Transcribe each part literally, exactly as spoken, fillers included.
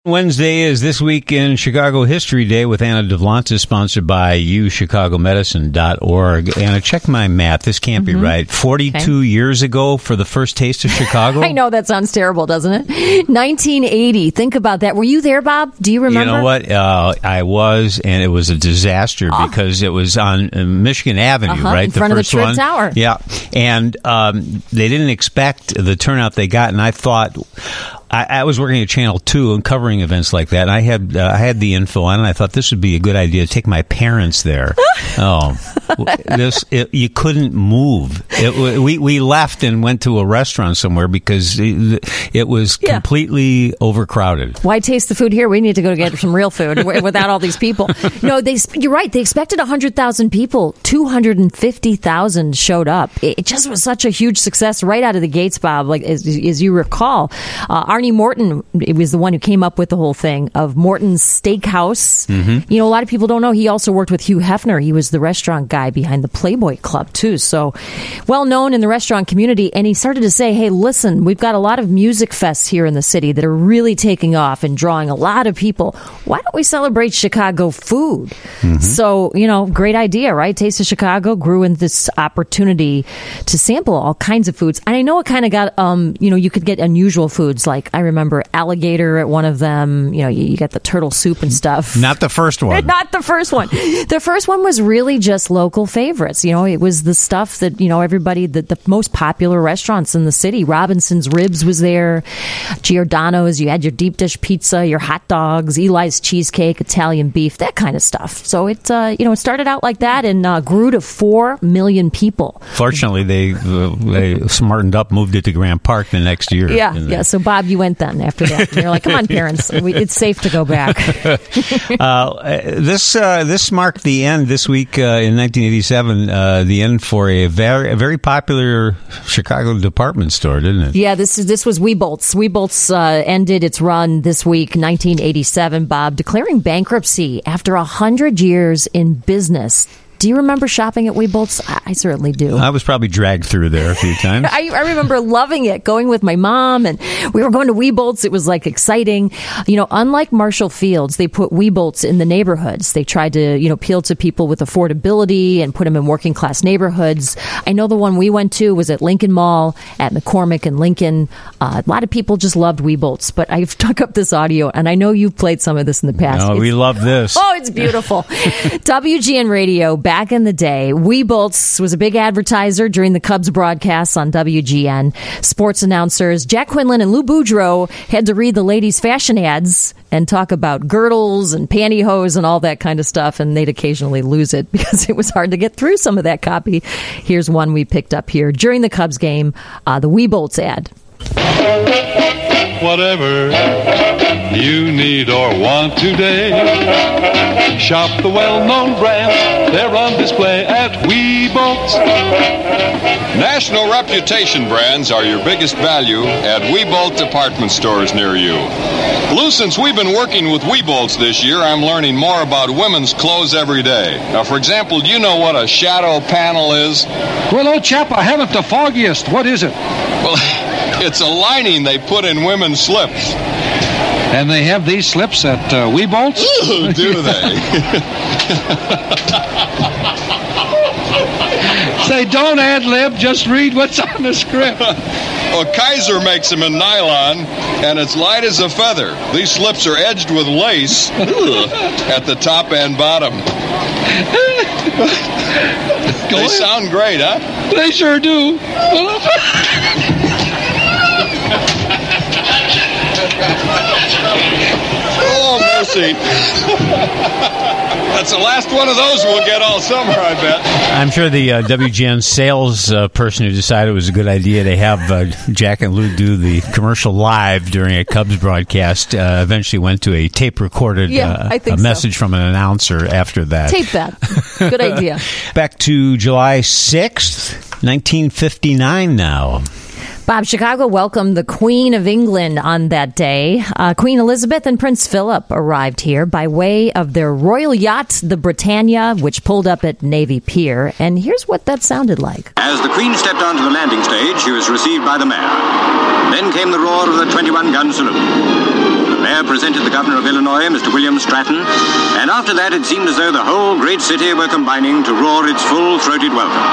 Wednesday is This Week in Chicago History Day with Anna DeVlantis, sponsored by you chicago medicine dot org. Anna, check my math. This can't mm-hmm. be right. forty-two okay. years ago for the first taste of Chicago? I know, that sounds terrible, doesn't it? nineteen eighty. Think about that. Were you there, Bob? Do you remember? You know what? Uh, I was, and it was a disaster oh. because it was on uh, Michigan Avenue, uh-huh, right? In front the of the Trib Tower. Yeah. And um, they didn't expect the turnout they got, and I thought... I, I was working at Channel two and covering events like that, and I had uh, I had the info on it, and I thought this would be a good idea to take my parents there. oh, this it, you couldn't move. It, we we left and went to a restaurant somewhere because it, it was yeah. completely overcrowded. Why taste the food here? We need to go get some real food without all these people. No, they. You're right. They expected one hundred thousand people. two hundred fifty thousand showed up. It just was such a huge success right out of the gates, Bob. Like as, as you recall, uh, our Arnie Morton was the one who came up with the whole thing of Morton's Steakhouse. Mm-hmm. You know, a lot of people don't know he also worked with Hugh Hefner. He was the restaurant guy behind the Playboy Club, too. So well known in the restaurant community. And he started to say, hey, listen, we've got a lot of music fests here in the city that are really taking off and drawing a lot of people. Why don't we celebrate Chicago food? Mm-hmm. So, you know, great idea, right? Taste of Chicago grew in this opportunity to sample all kinds of foods. And I know it kind of got, um, you know, you could get unusual foods like I remember alligator at one of them. You know, you, you get the turtle soup and stuff. Not the first one. Not the first one. The first one was really just local favorites. You know, it was the stuff that, you know, everybody, the, the most popular restaurants in the city. Robinson's Ribs was there. Giordano's. You had your deep dish pizza, your hot dogs, Eli's Cheesecake, Italian beef, that kind of stuff. So it, uh, you know, it started out like that and uh, grew to four million people. Fortunately, they uh, they smartened up, moved it to Grant Park the next year. Yeah, yeah. So Bob, you went then after that. And you're like, come on, parents, we, it's safe to go back. uh, this uh, this marked the end this week uh, in nineteen eighty-seven, uh, the end for a very a very popular Chicago department store, didn't it? Yeah, this is this was Weebolt's. Weebolt's uh, ended its run this week, nineteen eighty-seven, Bob, declaring bankruptcy after one hundred years in business. Do you remember shopping at Weebolt's? I certainly do. I was probably dragged through there a few times. I, I remember loving it, going with my mom, and we were going to Weebolt's. It was like exciting. You know, unlike Marshall Field's, they put Weebolt's in the neighborhoods. They tried to, you know, appeal to people with affordability and put them in working class neighborhoods. I know the one we went to was at Lincoln Mall, at McCormick and Lincoln. Uh, a lot of people just loved Weebolt's, but I've dug up this audio, and I know you've played some of this in the past. Oh, we love this. Oh, it's beautiful. W G N Radio, back in the day, Weebolt's was a big advertiser during the Cubs broadcasts on W G N. Sports announcers Jack Quinlan and Lou Boudreau had to read the ladies' fashion ads and talk about girdles and pantyhose and all that kind of stuff, and they'd occasionally lose it because it was hard to get through some of that copy. Here's one we picked up here during the Cubs game, uh, the Weebolt's ad. Whatever you need or want today, shop the well-known brands. They're on display at Weebolt's. National reputation brands are your biggest value at Weebolt department stores near you. Lou, since we've been working with Weebolt's this year, I'm learning more about women's clothes every day. Now, for example, do you know what a shadow panel is? Well, old chap, I haven't the foggiest. What is it? Well, it's a lining they put in women's slips. And they have these slips at uh, Weebolt's? Ooh, do they? Say, don't ad-lib, just read what's on the script. Well, Kaiser makes them in nylon, and it's light as a feather. These slips are edged with lace at the top and bottom. They sound great, huh? They sure do. Oh, mercy. That's the last one of those we'll get all summer, I bet. I'm sure the uh, W G N sales uh, person who decided it was a good idea to have uh, Jack and Lou do the commercial live during a Cubs broadcast uh, eventually went to a tape-recorded yeah, uh, I think a message so. from an announcer after that. Tape that. Good idea. Back to July sixth, nineteen fifty-nine now. Bob, Chicago welcomed the Queen of England on that day. Uh, Queen Elizabeth and Prince Philip arrived here by way of their royal yacht, the Britannia, which pulled up at Navy Pier. And here's what that sounded like. As the Queen stepped onto the landing stage, she was received by the mayor. Then came the roar of the twenty-one gun salute. The mayor presented the governor of Illinois, Mister William Stratton, and after that it seemed as though the whole great city were combining to roar its full-throated welcome.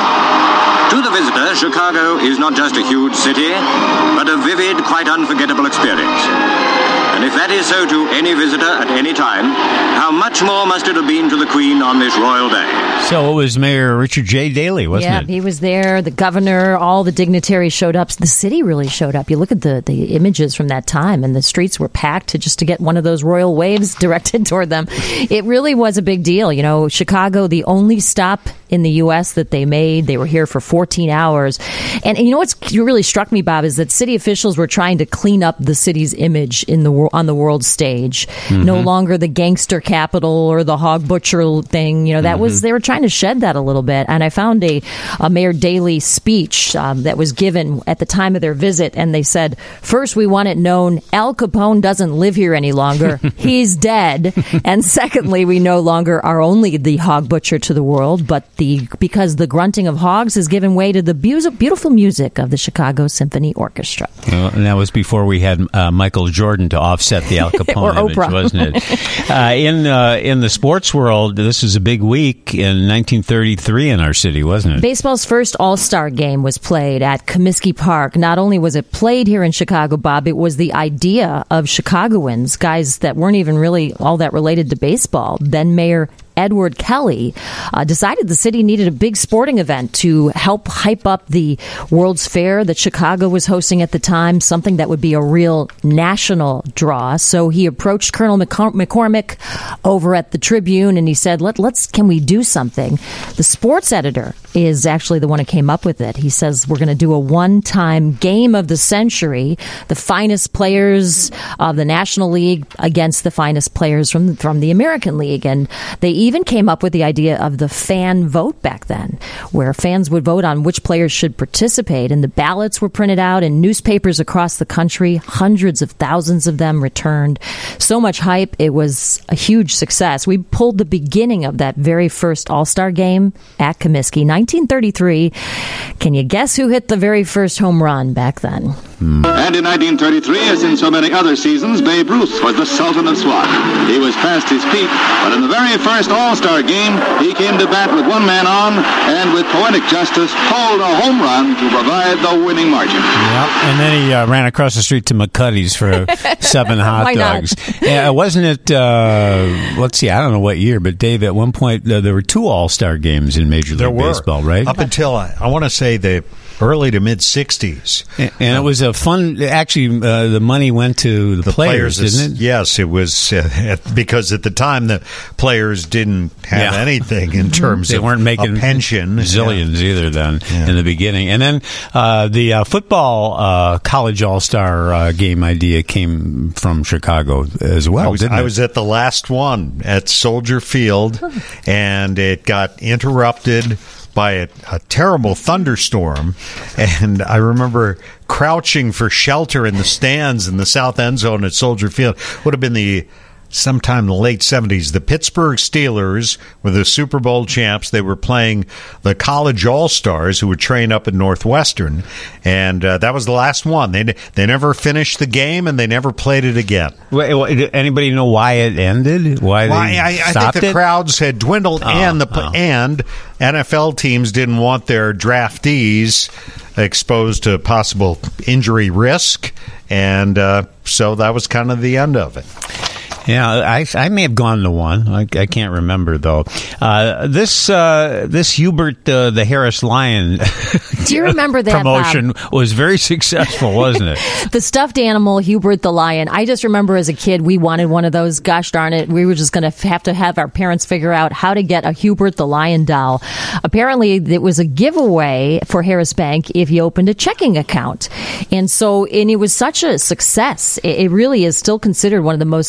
To the visitor, Chicago is not just a huge city, but a vivid, quite unforgettable experience. And if that is so to any visitor at any time, how much more must it have been to the Queen on this royal day? So it was Mayor Richard J. Daley, wasn't yeah, it? Yeah, he was there. The governor, all the dignitaries showed up. The city really showed up. You look at the, the images from that time, and the streets were packed to just to get one of those royal waves directed toward them. It really was a big deal. You know, Chicago, the only stop in the U S that they made. They were here for fourteen hours. And, and you know what's really struck me, Bob, is that city officials were trying to clean up the city's image in the on the world stage. Mm-hmm. No longer the gangster capital or the hog butcher thing. You know, that mm-hmm. was, they were trying to shed that a little bit. And I found a, a Mayor Daley speech um, that was given at the time of their visit. And they said, first, we want it known Al Capone doesn't live here any longer. He's dead. And secondly, we no longer are only the hog butcher to the world, but the because the grunting of hogs has given way to the beautiful music of the Chicago Symphony Orchestra. Well, and that was before we had uh, Michael Jordan to offset the Al Capone image, Oprah. Wasn't it? Uh, in uh, in the sports world, this is a big week in nineteen thirty-three in our city, wasn't it? Baseball's first All-Star game was played at Comiskey Park. Not only was it played here in Chicago, Bob, it was the idea of Chicagoans, guys that weren't even really all that related to baseball. Then Mayor Edward Kelly uh, decided the city needed a big sporting event to help hype up the World's Fair that Chicago was hosting at the time, something that would be a real national draw. So he approached Colonel McCormick over at the Tribune and he said, Let, let's, can we do something? The sports editor is actually the one who came up with it. He says, we're going to do a one-time game of the century, the finest players of the National League against the finest players from, from the American League. And they even came up with the idea of the fan vote back then, where fans would vote on which players should participate. And the ballots were printed out in newspapers across the country. Hundreds of thousands of them returned. So much hype. It was a huge success. We pulled the beginning of that very first All-Star game at Comiskey, nineteen thirty-three. Can you guess who hit the very first home run back then? And in nineteen thirty-three, as in so many other seasons, Babe Ruth was the Sultan of Swat. He was past his peak, but in the very first All-Star game, he came to bat with one man on and with poetic justice pulled a home run to provide the winning margin. Yep. And then he uh, ran across the street to McCuddy's for seven hot Why dogs. not? Yeah, wasn't it, uh, let's see, I don't know what year, but Dave, at one point, uh, there were two All-Star games in Major League there were. Baseball, right? Up until, I, I want to say, the early to mid-sixties. And, and it was a fun, actually, uh, the money went to the, the players, players, didn't it? Yes, it was, uh, at, because at the time the players didn't have Yeah. anything in terms They of weren't making a pension. zillions Yeah. either then Yeah. in the beginning. And then uh, the uh, football uh, college all-star uh, game idea came from Chicago as well, I was, didn't I it? was at the last one at Soldier Field, and it got interrupted by a, a terrible thunderstorm, and I remember crouching for shelter in the stands in the south end zone at Soldier Field. Would have been the sometime in the late seventies. The Pittsburgh Steelers were the Super Bowl champs. They were playing the college all-stars who were trained up at Northwestern, and uh, that was the last one. They they never finished the game, and they never played it again. Wait, wait, did anybody know why it ended? Why Well, they I, I stopped think the it? crowds had dwindled, Oh, and the oh. and N F L teams didn't want their draftees exposed to possible injury risk, and uh, so that was kind of the end of it. Yeah, I, I may have gone to one. I, I can't remember though. Uh, this uh, this Hubert uh, the Harris Lion Do you remember that, promotion was very successful, wasn't it? The stuffed animal, Hubert the lion. I just remember as a kid, we wanted one of those. Gosh darn it. We were just going to have to have our parents figure out how to get a Hubert the lion doll. Apparently, it was a giveaway for Harris Bank if you opened a checking account. And so, and it was such a success. It, it really is still considered one of the most successful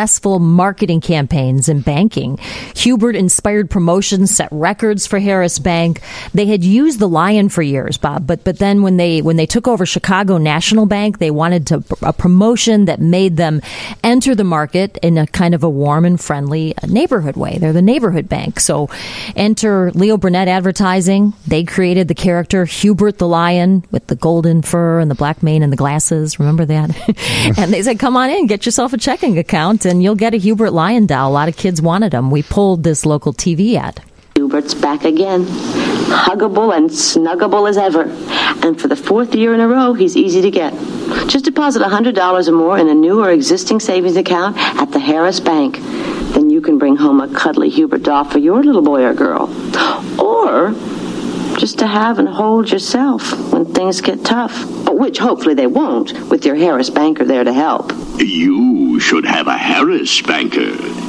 successful marketing campaigns in banking. Hubert-inspired promotions set records for Harris Bank. They had used the Lion for years, Bob, but but then when they when they took over Chicago National Bank, they wanted to a promotion that made them enter the market in a kind of a warm and friendly neighborhood way. They're the neighborhood bank. So enter Leo Burnett Advertising. They created the character Hubert the Lion with the golden fur and the black mane and the glasses. Remember that? And they said, come on in, get yourself a checking account, and you'll get a Hubert Lion doll. A lot of kids wanted them. We pulled this local T V ad. Hubert's back again, huggable and snuggable as ever. And for the fourth year in a row, he's easy to get. Just deposit one hundred dollars or more in a new or existing savings account at the Harris Bank. Then you can bring home a cuddly Hubert doll for your little boy or girl. Or just to have and hold yourself when things get tough. Which hopefully they won't, with your Harris banker there to help. You should have a Harris banker.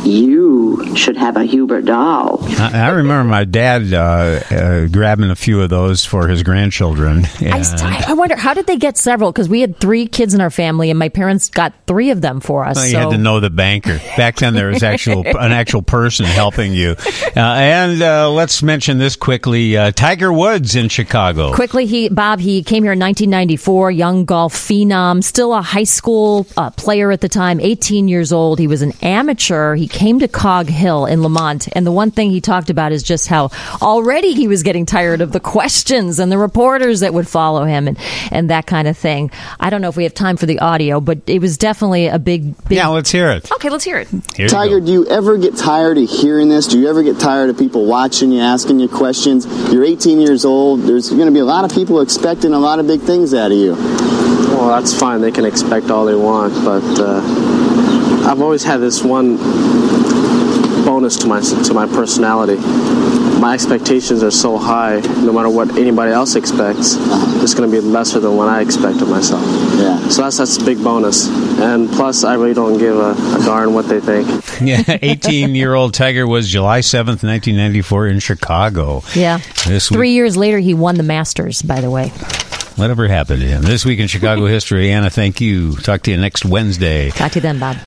You should have a Hubert doll. I, I remember my dad uh, uh, grabbing a few of those for his grandchildren. I, I wonder, how did they get several? Because we had three kids in our family, and my parents got three of them for us. Well, you so. had to know the banker. Back then, there was actual an actual person helping you. Uh, and uh, let's mention this quickly. Uh, Tiger Woods in Chicago. Quickly, he Bob, he came here in nineteen ninety-four, young golf phenom, still a high school uh, player at the time, eighteen years old. He was an amateur. He came to Cog Hill in Lamont, and the one thing he talked about is just how already he was getting tired of the questions and the reporters that would follow him and, and that kind of thing. I don't know if we have time for the audio, but it was definitely a big, big... Yeah, let's hear it. Okay, let's hear it. Here Tiger, do you ever get tired of hearing this? Do you ever get tired of people watching you, asking you questions? You're eighteen years old. There's going to be a lot of people expecting a lot of big things out of you. Well, that's fine. They can expect all they want, but uh, I've always had this one bonus to my to my personality. My expectations are so high, no matter what anybody else expects, it's going to be lesser than what I expect of myself. Yeah. So that's that's a big bonus. And plus, I really don't give a, a darn what they think. Yeah, eighteen-year-old Tiger was July seventh, nineteen ninety-four in Chicago. Yeah. This Three week, years later, he won the Masters, by the way. Whatever happened to him. This week in Chicago history. Anna, thank you. Talk to you next Wednesday. Talk to you then, Bob.